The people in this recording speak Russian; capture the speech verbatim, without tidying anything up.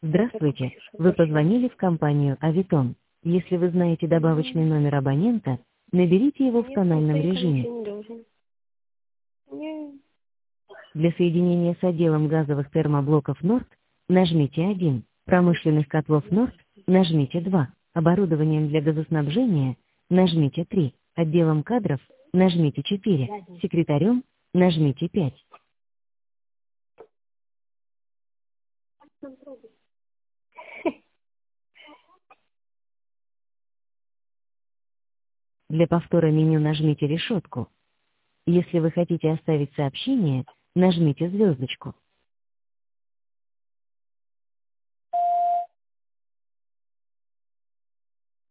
Здравствуйте, вы позвонили в компанию Авитон. Если вы знаете добавочный номер абонента, наберите его в Нет, тональном никто никому режиме. ничего не должен. Не, Для соединения с отделом газовых термоблоков Норд нажмите один, промышленных котлов Норд нажмите два, оборудованием для газоснабжения нажмите три, отделом кадров нажмите четыре, секретарем нажмите пять. Для повтора меню нажмите решетку. Если вы хотите оставить сообщение, нажмите звездочку.